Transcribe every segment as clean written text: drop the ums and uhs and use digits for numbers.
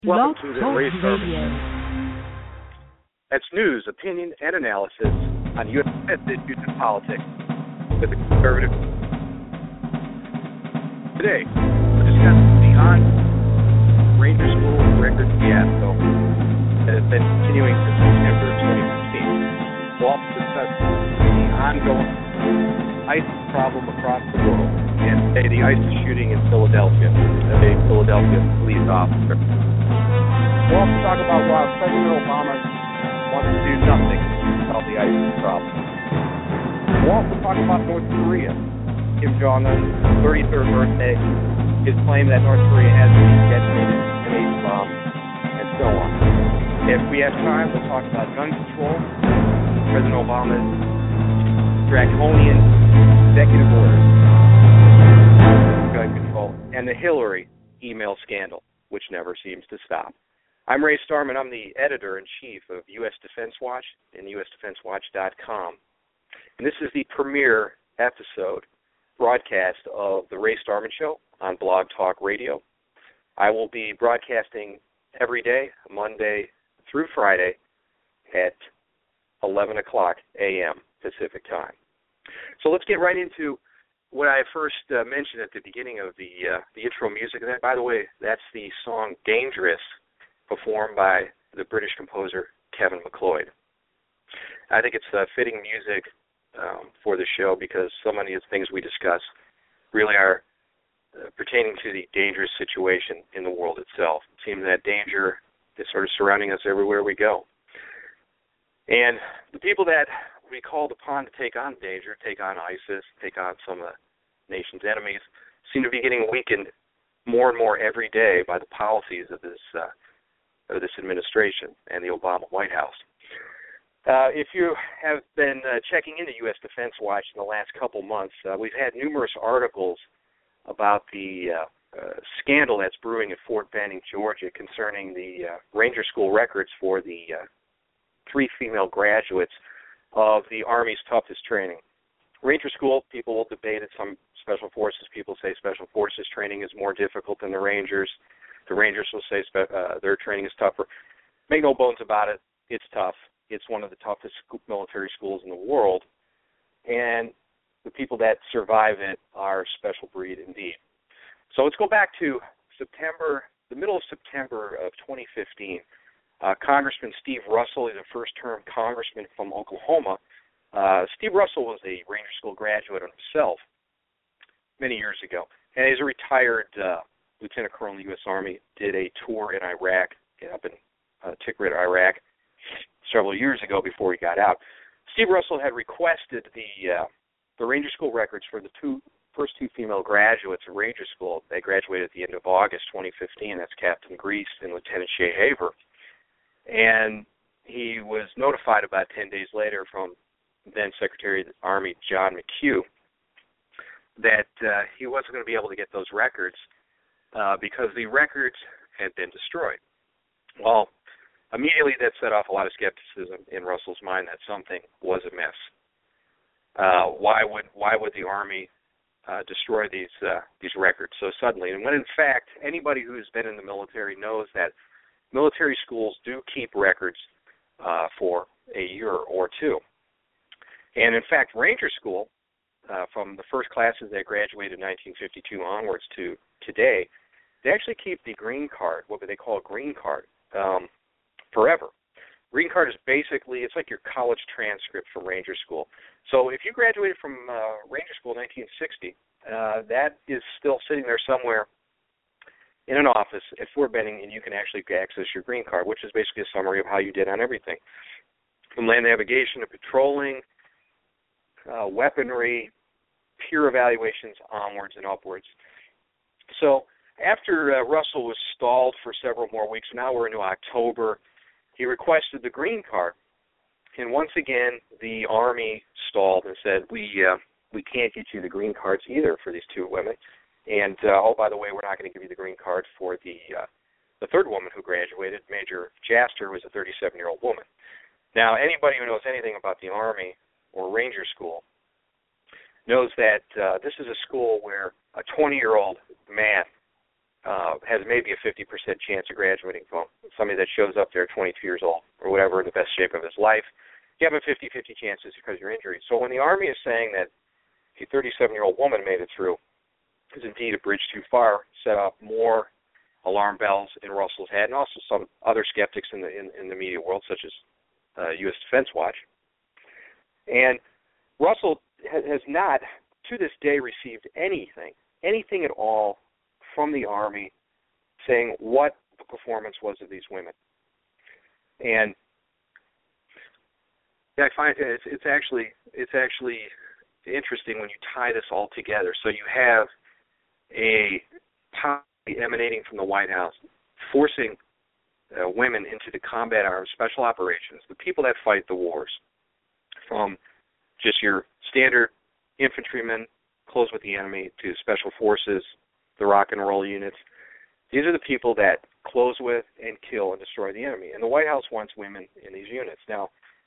Welcome Blog to the Talk Ray Starman Radio. Show. That's news, opinion, and analysis on U.S. issues and politics with the conservative. Today, we're discussing the Ranger School record fiasco that has been continuing since September 2015. We'll also discuss the ongoing ISIS problem across the world and today the ISIS shooting in Philadelphia, a Philadelphia police officer. We'll also talk about why President Obama wants to do nothing to solve the ISIS problem. We'll also talk about North Korea, Kim Jong-un's 33rd birthday, his claim that North Korea has detonated an atom bomb, and so on. If we have time, we'll talk about gun control, President Obama's draconian executive orders on gun control, and the Hillary email scandal, which never seems to stop. I'm Ray Starman. I'm the editor-in-chief of U.S. Defense Watch and USDefenseWatch.com. And this is the premiere episode broadcast of the Ray Starman Show on Blog Talk Radio. I will be broadcasting every day, Monday through Friday, at 11 o'clock a.m. Pacific time. So let's get right into what I first mentioned at the beginning of the intro music. And that, by the way, that's the song Dangerous, performed by the British composer Kevin MacLeod. I think it's fitting music for the show because so many of the things we discuss really are pertaining to the dangerous situation in the world itself. It seems that danger is sort of surrounding us everywhere we go. And the people that we called upon to take on danger, take on ISIS, take on some of the nation's enemies, seem to be getting weakened more and more every day by the policies of this administration and the Obama White House. If you have been checking into U.S. Defense Watch in the last couple months, we've had numerous articles about the scandal that's brewing at Fort Benning, Georgia, concerning the Ranger School records for the 3 female graduates of the Army's toughest training. Ranger School, people will debate it. Some Special Forces people say Special Forces training is more difficult than the Rangers. The Rangers will say their training is tougher. Make no bones about it, it's tough. It's one of the toughest military schools in the world, and the people that survive it are special breed indeed. So let's go back to the middle of September of 2015. Congressman Steve Russell is a first-term congressman from Oklahoma. Steve Russell was a Ranger School graduate himself many years ago, and he's a retired Lieutenant Colonel in the U.S. Army, did a tour in Iraq, up in Tikrit, Iraq, several years ago before he got out. Steve Russell had requested the Ranger School records for the first two female graduates of Ranger School. They graduated at the end of August 2015. That's Captain Grease and Lieutenant Shea Haver. And he was notified about 10 days later from then Secretary of the Army John McHugh that he wasn't going to be able to get those records because the records had been destroyed. Well, immediately that set off a lot of skepticism in Russell's mind that something was amiss. Why would the Army destroy these records so suddenly? And when in fact anybody who's been in the military knows that military schools do keep records for a year or two. And in fact, Ranger School, from the first classes that graduated in 1952 onwards to today, they actually keep the green card, what they call a green card, forever. Green card is basically, it's like your college transcript from Ranger School. So if you graduated from Ranger School in 1960, that is still sitting there somewhere in an office at Fort Benning, and you can actually access your green card, which is basically a summary of how you did on everything, from land navigation to patrolling, weaponry, peer evaluations, onwards and upwards. So after Russell was stalled for several more weeks, now we're into October, he requested the green card. And once again, the Army stalled and said, we can't get you the green cards either for these two women. And, oh, by the way, we're not going to give you the green card for the third woman who graduated. Major Jaster was a 37-year-old woman. Now, anybody who knows anything about the Army or Ranger School knows that this is a school where a 20-year-old man has maybe a 50% chance of graduating from. Somebody that shows up there 22 years old or whatever in the best shape of his life, you have a 50-50 chance because of your injury. So when the Army is saying that a 37-year-old woman made it through is indeed a bridge too far, set up more alarm bells in Russell's head, and also some other skeptics in the media world, such as U.S. Defense Watch. And Russell has not, to this day, received anything at all from the Army saying what the performance was of these women. And I find it's actually interesting when you tie this all together. So you have a policy emanating from the White House forcing women into the combat arms, special operations, the people that fight the wars, from just your standard infantrymen, close with the enemy, to special forces, the rock and roll units. These are the people that close with and kill and destroy the enemy. And the White House wants women in these units. Now,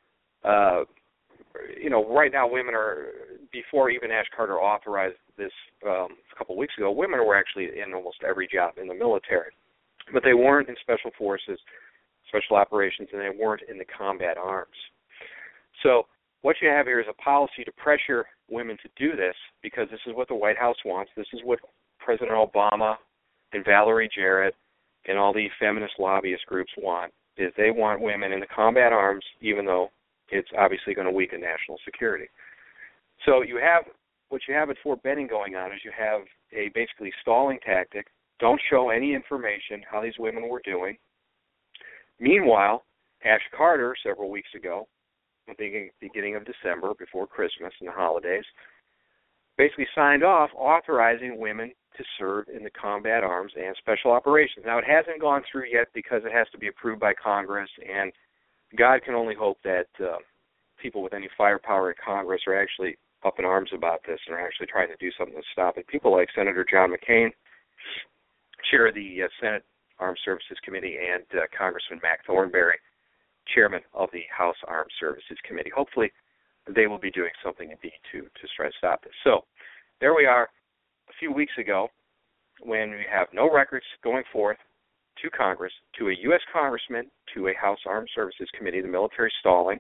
right now women are, before even Ash Carter authorized this a couple of weeks ago, women were actually in almost every job in the military. But they weren't in special forces, special operations, and they weren't in the combat arms. So what you have here is a policy to pressure women to do this, because this is what the White House wants. This is what President Obama and Valerie Jarrett and all the feminist lobbyist groups want, is they want women in the combat arms, even though it's obviously going to weaken national security. So what you have at Fort Benning going on is you have a basically stalling tactic. Don't show any information how these women were doing. Meanwhile, Ash Carter, several weeks ago, at the beginning of December, before Christmas and the holidays, basically signed off authorizing women to serve in the combat arms and special operations. Now, it hasn't gone through yet because it has to be approved by Congress, and God can only hope that people with any firepower in Congress are actually up in arms about this and are actually trying to do something to stop it. People like Senator John McCain, chair of the Senate Armed Services Committee, and Congressman Mac Thornberry, chairman of the House Armed Services Committee. Hopefully they will be doing something indeed to try to stop this. So there we are a few weeks ago, when we have no records going forth to Congress, to a U.S. congressman, to a House Armed Services Committee, the military stalling.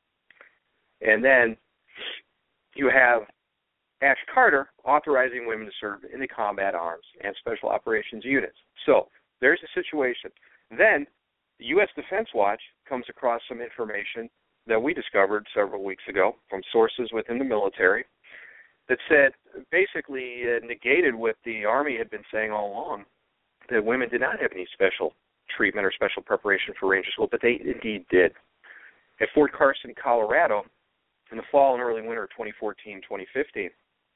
And then you have Ash Carter authorizing women to serve in the combat arms and special operations units. So there's a situation. Then the U.S. Defense Watch comes across some information that we discovered several weeks ago from sources within the military that said, basically negated what the Army had been saying all along, that women did not have any special treatment or special preparation for Ranger School, but they indeed did. At Fort Carson, Colorado, in the fall and early winter of 2014-2015,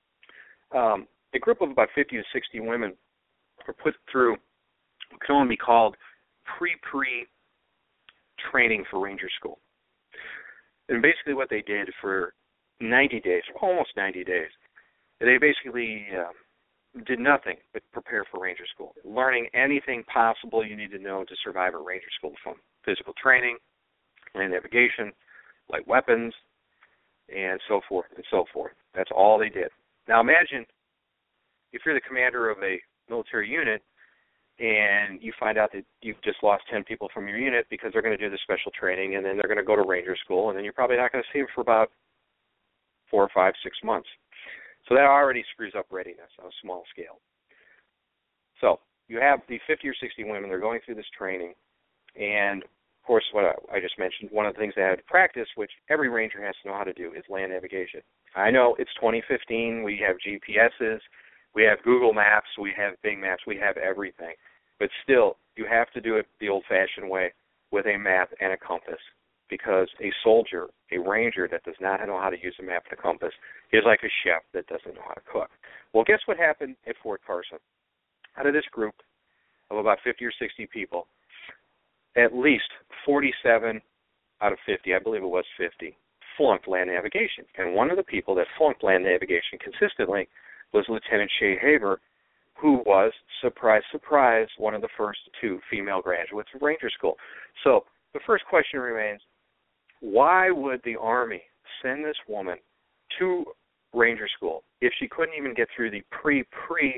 a group of about 50 to 60 women were put through what can only be called pre training for Ranger School. And basically what they did for 90 days, almost 90 days, they basically did nothing but prepare for Ranger School, learning anything possible you need to know to survive at Ranger School, from physical training, land navigation, light weapons, and so forth and so forth. That's all they did. Now imagine if you're the commander of a military unit and you find out that you've just lost 10 people from your unit because they're going to do the special training, and then they're going to go to Ranger School, and then you're probably not going to see them for about 4 or 5, 6 months. So that already screws up readiness on a small scale. So you have the 50 or 60 women, they're going through this training, and of course what I just mentioned, one of the things they have to practice, which every Ranger has to know how to do, is land navigation. I know it's 2015, we have GPSs, we have Google Maps, we have Bing Maps, we have everything. But still, you have to do it the old-fashioned way with a map and a compass, because a soldier, a ranger that does not know how to use a map and a compass is like a chef that doesn't know how to cook. Well, guess what happened at Fort Carson? Out of this group of about 50 or 60 people, at least 47 out of 50, I believe it was 50, flunked land navigation. And one of the people that flunked land navigation consistently was Lieutenant Shay Haber, who was, surprise, surprise, one of the first 2 female graduates of Ranger School. So the first question remains, why would the Army send this woman to Ranger School if she couldn't even get through the pre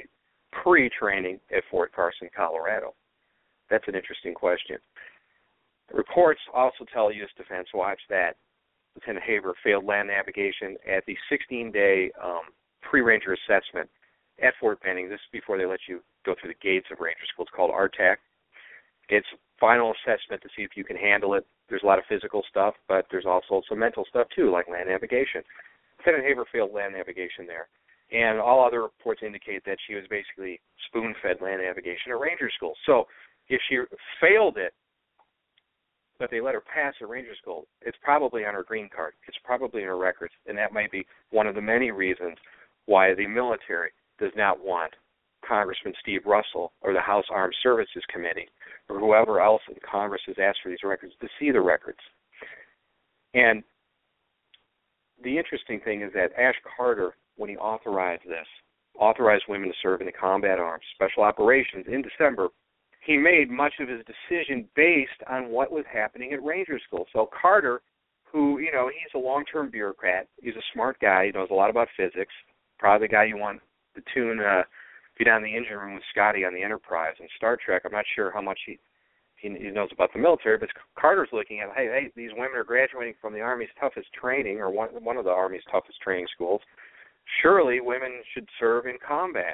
pre-training at Fort Carson, Colorado? That's an interesting question. Reports also tell U.S. Defense Watch that Lieutenant Haber failed land navigation at the 16-day pre-ranger assessment at Fort Benning. This is before they let you go through the gates of Ranger School. It's called RTAC. It's final assessment to see if you can handle it. There's a lot of physical stuff, but there's also some mental stuff too, like land navigation. Lieutenant Haber failed land navigation there. And all other reports indicate that she was basically spoon-fed land navigation at Ranger School. So if she failed it, but they let her pass at Ranger School, it's probably on her green card. It's probably in her records, and that might be one of the many reasons why the military does not want Congressman Steve Russell or the House Armed Services Committee or whoever else in Congress has asked for these records to see the records. And the interesting thing is that Ash Carter, when he authorized women to serve in the combat arms, special operations in December, he made much of his decision based on what was happening at Ranger School. So Carter, who, he's a long-term bureaucrat, he's a smart guy, he knows a lot about physics, probably the guy you want to tune, be down in the engine room with Scotty on the Enterprise and Star Trek. I'm not sure how much he knows about the military, but Carter's looking at, hey, these women are graduating from the Army's toughest training, or one of the Army's toughest training schools. Surely women should serve in combat.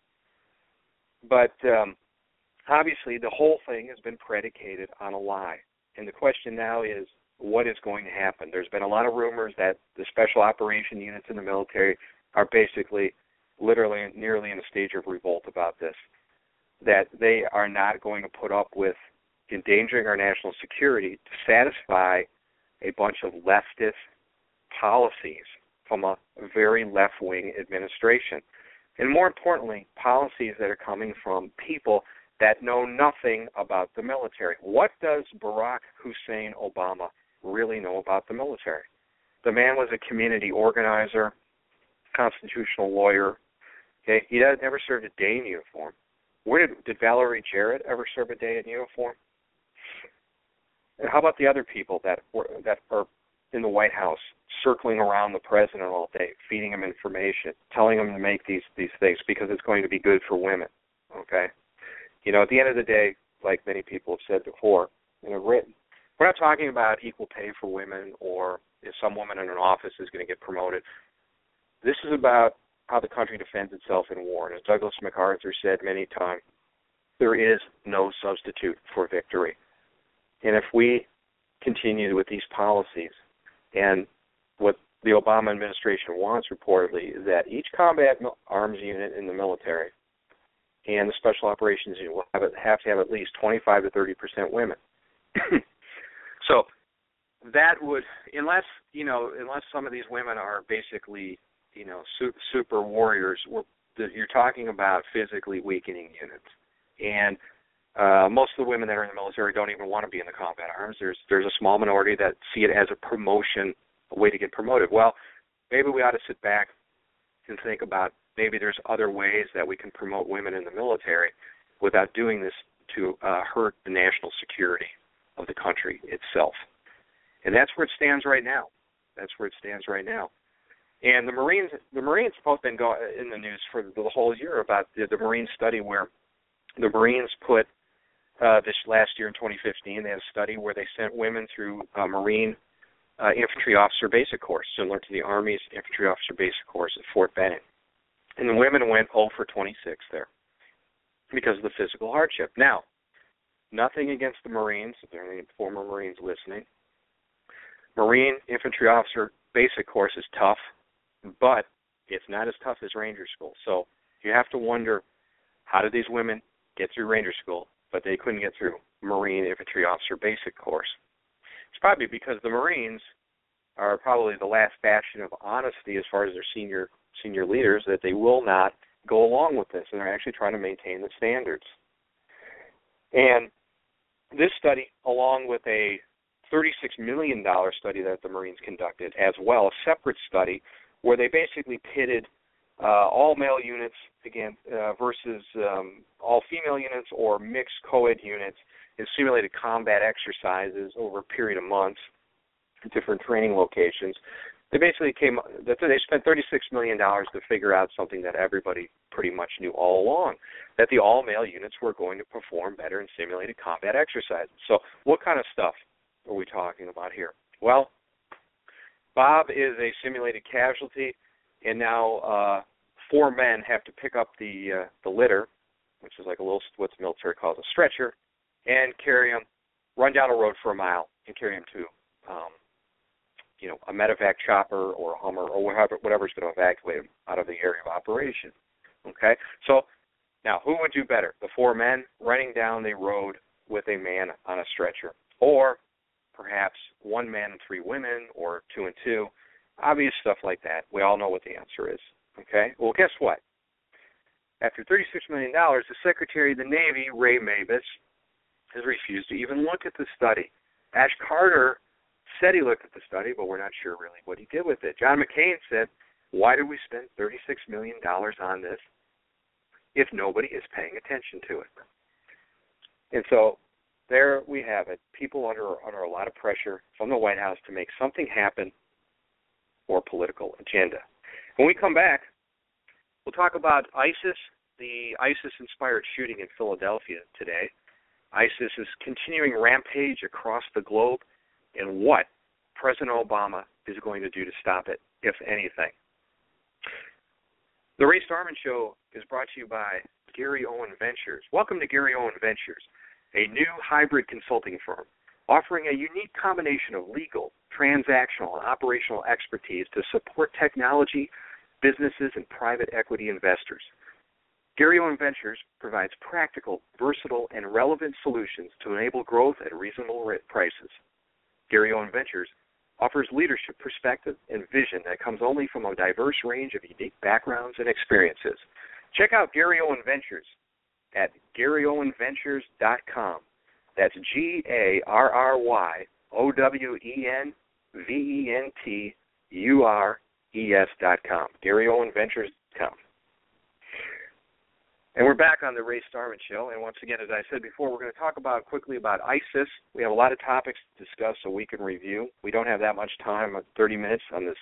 But obviously, the whole thing has been predicated on a lie. And the question now is, what is going to happen? There's been a lot of rumors that the special operation units in the military are basically literally nearly in a stage of revolt about this, that they are not going to put up with endangering our national security to satisfy a bunch of leftist policies from a very left-wing administration. And more importantly, policies that are coming from people that know nothing about the military. What does Barack Hussein Obama really know about the military? The man was a community organizer, constitutional lawyer. Okay, he never served a day in uniform. Where did Valerie Jarrett ever serve a day in uniform? And how about the other people that are in the White House, circling around the president all day, feeding him information, telling him to make these things because it's going to be good for women? Okay, at the end of the day, like many people have said before and have written, we're not talking about equal pay for women or if some woman in an office is going to get promoted. This is about how the country defends itself in war. And as Douglas MacArthur said many times, there is no substitute for victory. And if we continue with these policies, and what the Obama administration wants reportedly is that each combat arms unit in the military and the special operations unit will have to have at least 25 to 30% women. So that would, unless some of these women are basically, super warriors, you're talking about physically weakening units. And most of the women that are in the military don't even want to be in the combat arms. There's a small minority that see it as a promotion, a way to get promoted. Well, maybe we ought to sit back and think about maybe there's other ways that we can promote women in the military without doing this to hurt the national security of the country itself. And that's where it stands right now. And the Marines have both been in the news for the whole year about the Marine study where the Marines put this last year in 2015, they had a study where they sent women through a Marine infantry officer basic course, similar to the Army's infantry officer basic course at Fort Benning. And the women went 0 for 26 there because of the physical hardship. Now, nothing against the Marines, if there are any former Marines listening. Marine infantry officer basic course is tough, but it's not as tough as Ranger School. So you have to wonder, how did these women get through Ranger School, but they couldn't get through Marine infantry officer basic course? It's probably because the Marines are probably the last bastion of honesty as far as their senior leaders, that they will not go along with this, and they're actually trying to maintain the standards. And this study, along with a $36 million study that the Marines conducted as well, a separate study where they basically pitted all male units versus all female units or mixed co-ed units in simulated combat exercises over a period of months at different training locations. They basically they spent $36 million to figure out something that everybody pretty much knew all along, that the all-male units were going to perform better in simulated combat exercises. So what kind of stuff are we talking about here? Well, Bob is a simulated casualty, and now 4 men have to pick up the litter, which is like a little, what's the military calls a stretcher, and carry him, run down a road for a mile, and carry him to a medevac chopper or a Hummer or whatever's going to evacuate him out of the area of operation. Okay? So now, who would do better? The 4 men running down the road with a man on a stretcher, or perhaps 1 man and 3 women, or 2 and 2, obvious stuff like that. We all know what the answer is. Okay? Well, guess what? After $36 million, the Secretary of the Navy, Ray Mabus, has refused to even look at the study. Ash Carter said he looked at the study, but we're not sure really what he did with it. John McCain said, why did we spend $36 million on this if nobody is paying attention to it? And so there we have it. People under a lot of pressure from the White House to make something happen for political agenda. When we come back, we'll talk about ISIS, the ISIS-inspired shooting in Philadelphia today. ISIS is continuing rampage across the globe, and what President Obama is going to do to stop it, if anything. The Ray Starman Show is brought to you by Gary Owen Ventures. Welcome to Gary Owen Ventures, a new hybrid consulting firm offering a unique combination of legal, transactional, and operational expertise to support technology, businesses, and private equity investors. Gary Owen Ventures provides practical, versatile, and relevant solutions to enable growth at reasonable prices. Gary Owen Ventures offers leadership perspective and vision that comes only from a diverse range of unique backgrounds and experiences. Check out Gary Owen Ventures at GaryOwenVentures.com. That's GaryOwenVentures.com. GaryOwenVentures.com. And we're back on the Ray Starman Show, and once again, as I said before, we're going to talk quickly about ISIS. We have a lot of topics to discuss so we can review. We don't have that much time, 30 minutes on this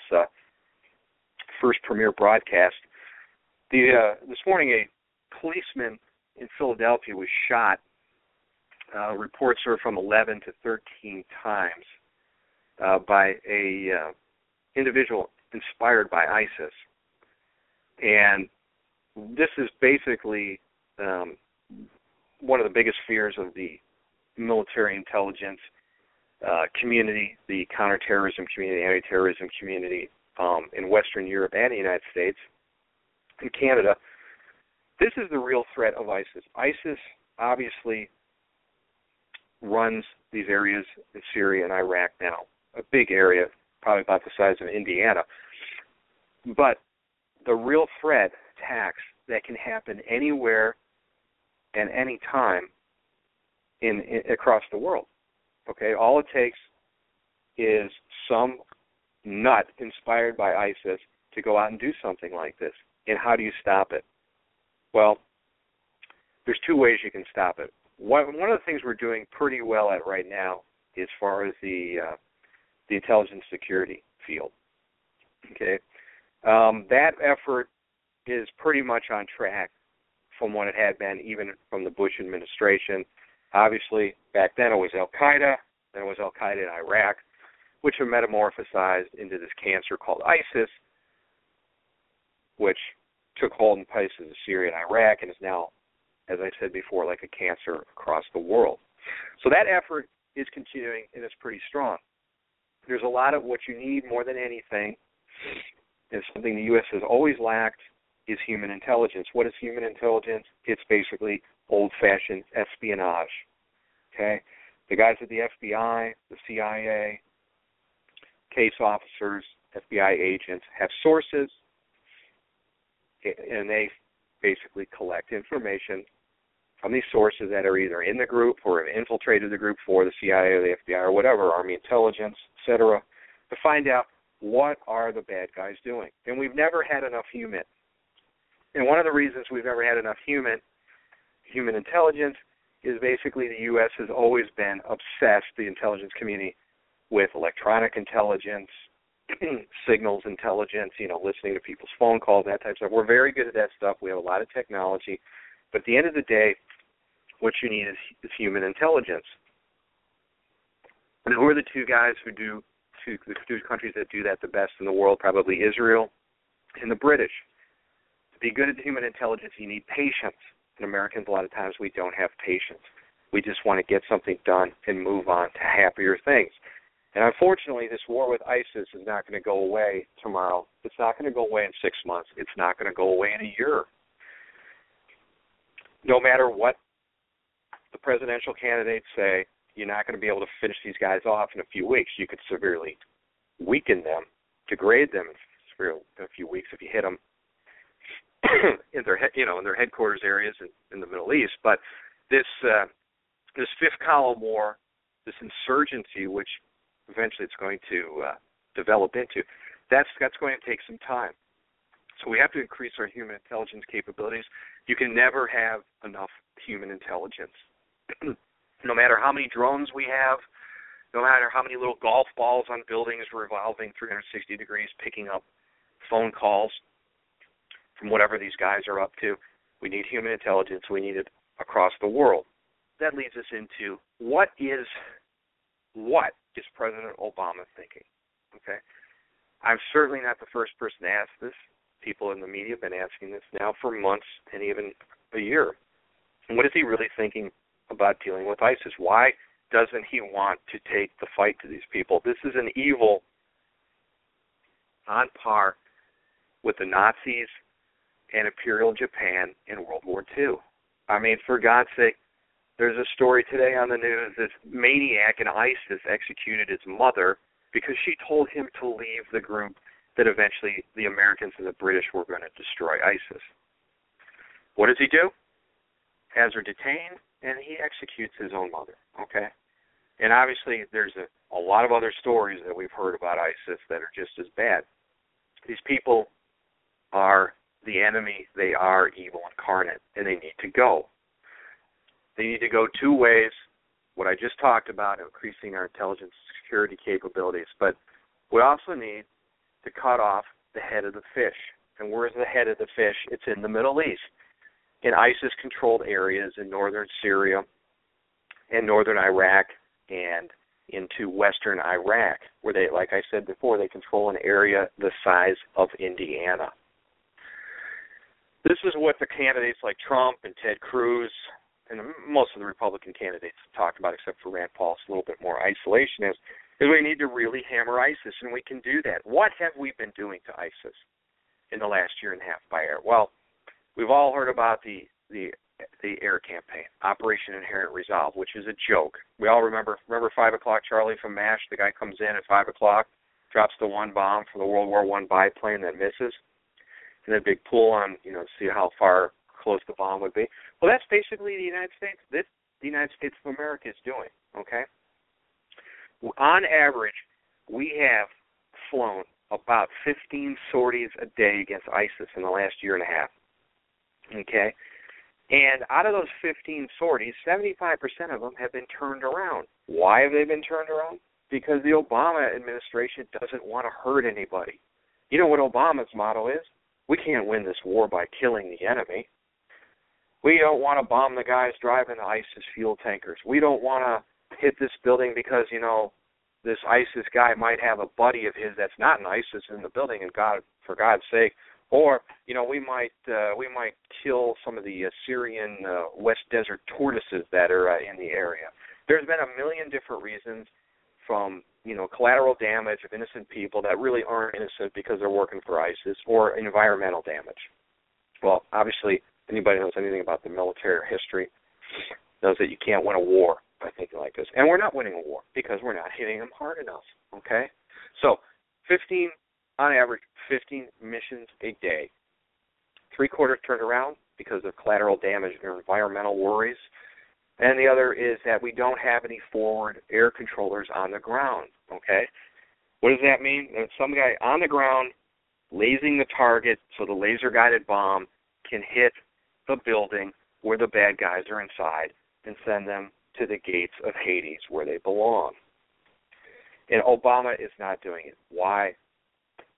first premiere broadcast. This morning, a policeman in Philadelphia was shot. Reports are from 11 to 13 times by a individual inspired by ISIS. And this is basically one of the biggest fears of the military intelligence community, the counterterrorism community, anti-terrorism community in Western Europe and the United States and Canada. This is the real threat of ISIS. ISIS obviously runs these areas in Syria and Iraq now, a big area, probably about the size of Indiana. But the real threat, attacks that can happen anywhere and any time across the world. Okay, all it takes is some nut inspired by ISIS to go out and do something like this. And how do you stop it? Well, there's 2 ways you can stop it. One of the things we're doing pretty well at right now, as far as the intelligence security field. Okay, that effort is pretty much on track from what it had been, even from the Bush administration. Obviously, back then it was Al-Qaeda, then it was Al-Qaeda in Iraq, which have metamorphosized into this cancer called ISIS, which took hold in places of Syria and Iraq and is now, as I said before, like a cancer across the world. So that effort is continuing, and it's pretty strong. There's a lot of what you need more than anything, and something the U.S. has always lacked, is human intelligence. What is human intelligence? It's basically old-fashioned espionage. Okay? The guys at the FBI, the CIA, case officers, FBI agents have sources, and they basically collect information from these sources that are either in the group or have infiltrated the group for the CIA or the FBI or whatever, Army intelligence, etc., to find out what are the bad guys doing. And we've never had enough human. And one of the reasons we've never had enough human intelligence is basically the U.S. has always been obsessed, the intelligence community, with electronic intelligence, signals intelligence, listening to people's phone calls, that type of stuff. We're very good at that stuff. We have a lot of technology. But at the end of the day, what you need is human intelligence. And who are the two countries that do that the best in the world? Probably Israel and the British. To be good at human intelligence, you need patience. And Americans, a lot of times, we don't have patience. We just want to get something done and move on to happier things. And unfortunately, this war with ISIS is not going to go away tomorrow. It's not going to go away in 6 months. It's not going to go away in a year. No matter what the presidential candidates say, you're not going to be able to finish these guys off in a few weeks. You could severely weaken them, degrade them in a few weeks if you hit them in their headquarters areas in the Middle East. But this fifth column war, this insurgency, which eventually it's going to develop into, that's going to take some time. So we have to increase our human intelligence capabilities. You can never have enough human intelligence. No matter how many drones we have, no matter how many little golf balls on buildings revolving 360 degrees, picking up phone calls from whatever these guys are up to, we need human intelligence. We need it across the world. That leads us into what is President Obama thinking? Okay, I'm certainly not the first person to ask this. People in the media have been asking this now for months and even a year. And what is he really thinking about dealing with ISIS? Why doesn't he want to take the fight to these people? This is an evil on par with the Nazis and Imperial Japan in World War II. I mean, for God's sake, there's a story today on the news. This maniac in ISIS executed his mother because she told him to leave the group that eventually the Americans and the British were going to destroy ISIS. What does he do? Has her detained, and he executes his own mother, okay? And obviously there's a lot of other stories that we've heard about ISIS that are just as bad. These people are the enemy. They are evil incarnate, and they need to go. They need to go two ways, what I just talked about, increasing our intelligence security capabilities. But we also need to cut off the head of the fish. And where's the head of the fish? It's in the Middle East, in ISIS-controlled areas in northern Syria and northern Iraq and into western Iraq, where they, like I said before, they control an area the size of Indiana. This is what the candidates like Trump and Ted Cruz and most of the Republican candidates talked about, except for Rand Paul, it's a little bit more isolationist, is we need to really hammer ISIS, and we can do that. What have we been doing to ISIS in the last year and a half by air? Well, we've all heard about the air campaign, Operation Inherent Resolve, which is a joke. We all remember 5 o'clock Charlie from MASH. The guy comes in at 5 o'clock, drops the one bomb from the World War I biplane that misses, and a big pull on, to see how close the bomb would be. Well, that's basically the United States. This the United States of America is doing, okay? On average, we have flown about 15 sorties a day against ISIS in the last year and a half, okay? And out of those 15 sorties, 75% of them have been turned around. Why have they been turned around? Because the Obama administration doesn't want to hurt anybody. You know what Obama's motto is? We can't win this war by killing the enemy. We don't want to bomb the guys driving the ISIS fuel tankers. We don't want to hit this building because, this ISIS guy might have a buddy of his that's not an ISIS in the building, and for God's sake. Or, we might kill some of the Syrian West Desert tortoises that are in the area. There's been a million different reasons, from collateral damage of innocent people that really aren't innocent because they're working for ISIS, or environmental damage. Well, obviously, anybody who knows anything about the military history knows that you can't win a war by thinking like this. And we're not winning a war because we're not hitting them hard enough, okay? So 15, on average, 15 missions a day. 3/4 turned around because of collateral damage or environmental worries. And the other is that we don't have any forward air controllers on the ground, okay? What does that mean? There's some guy on the ground lasing the target so the laser-guided bomb can hit the building where the bad guys are inside and send them to the gates of Hades where they belong. And Obama is not doing it. Why?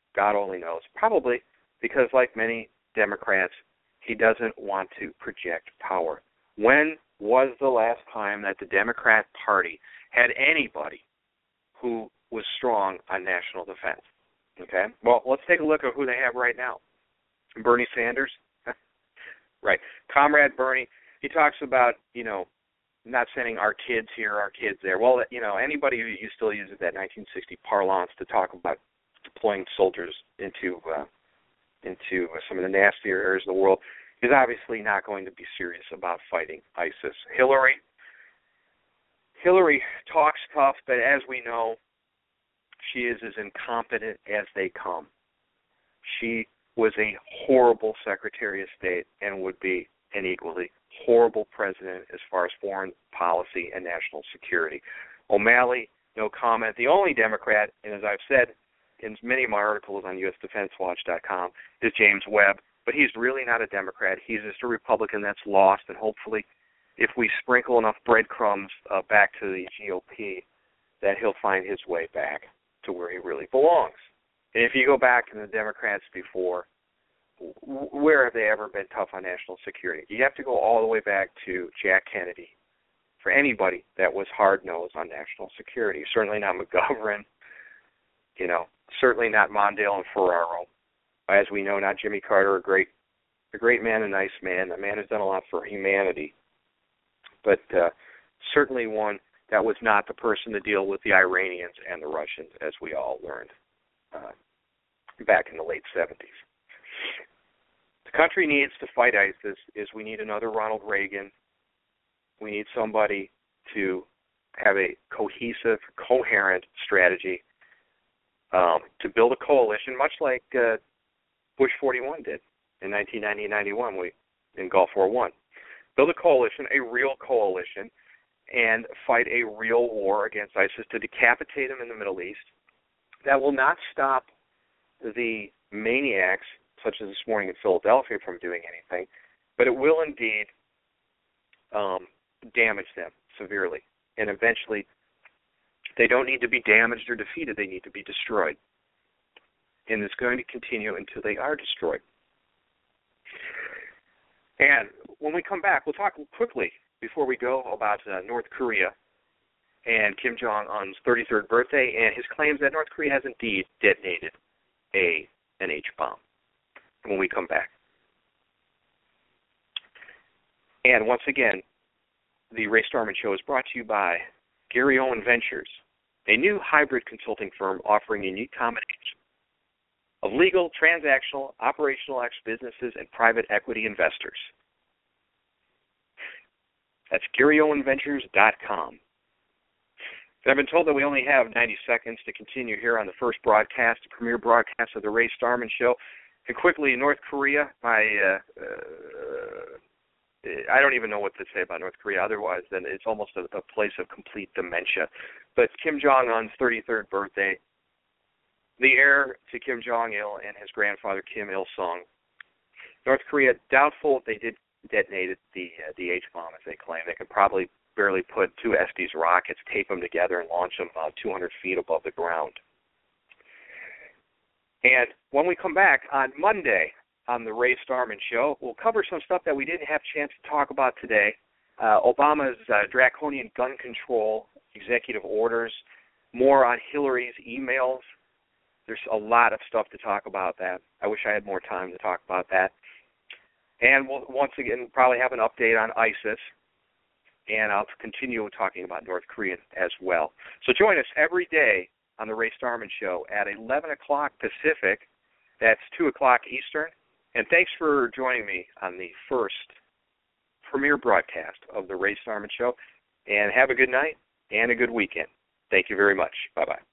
God only knows. Probably because, like many Democrats, he doesn't want to project power. When was the last time that the Democrat Party had anybody who was strong on national defense? Okay? Well, let's take a look at who they have right now. Bernie Sanders. Right. Comrade Bernie, he talks about, not sending our kids here, our kids there. Well, anybody who still uses that 1960 parlance to talk about deploying soldiers into some of the nastier areas of the world is obviously not going to be serious about fighting ISIS. Hillary talks tough, but as we know, she is as incompetent as they come. She was a horrible Secretary of State and would be an equally horrible president as far as foreign policy and national security. O'Malley, no comment. The only Democrat, and as I've said in many of my articles on USDefenseWatch.com, is James Webb, but he's really not a Democrat. He's just a Republican that's lost, and hopefully if we sprinkle enough breadcrumbs back to the GOP, that he'll find his way back to where he really belongs. And if you go back to the Democrats before, where have they ever been tough on national security? You have to go all the way back to Jack Kennedy for anybody that was hard-nosed on national security. Certainly not McGovern, certainly not Mondale and Ferraro. As we know, not Jimmy Carter, a great man, a nice man, a man who's done a lot for humanity, but certainly one that was not the person to deal with the Iranians and the Russians, as we all learned back in the late 70s. The country needs to fight ISIS we need another Ronald Reagan. We need somebody to have a cohesive, coherent strategy to build a coalition, much like Bush 41 did in 1990 and 91 in Gulf War I. Build a coalition, a real coalition, and fight a real war against ISIS to decapitate them in the Middle East. That will not stop the maniacs, such as this morning in Philadelphia, from doing anything, but it will indeed damage them severely. And eventually, they don't need to be damaged or defeated, they need to be destroyed. And it's going to continue until they are destroyed. And when we come back, we'll talk quickly before we go about North Korea and Kim Jong-un's 33rd birthday and his claims that North Korea has indeed detonated an H-bomb when we come back. And once again, the Ray Starman Show is brought to you by Gary Owen Ventures, a new hybrid consulting firm offering a unique combination of legal, transactional, operational businesses, and private equity investors. That's GaryOwenVentures.com. And I've been told that we only have 90 seconds to continue here on the first broadcast, the premiere broadcast of the Ray Starman Show. And quickly, North Korea, I don't even know what to say about North Korea otherwise than it's almost a place of complete dementia. But Kim Jong-un's 33rd birthday, the heir to Kim Jong-il and his grandfather Kim Il-sung. North Korea, doubtful if they did detonate the H-bomb, as they claim. They could probably barely put two Estes rockets, tape them together, and launch them about 200 feet above the ground. And when we come back on Monday on the Ray Starman Show, we'll cover some stuff that we didn't have a chance to talk about today. Obama's draconian gun control executive orders, more on Hillary's emails. There's a lot of stuff to talk about that. I wish I had more time to talk about that. And we'll once again probably have an update on ISIS. And I'll continue talking about North Korea as well. So join us every day on the Ray Starman Show at 11 o'clock Pacific. That's 2 o'clock Eastern. And thanks for joining me on the first premiere broadcast of the Ray Starman Show. And have a good night and a good weekend. Thank you very much. Bye-bye.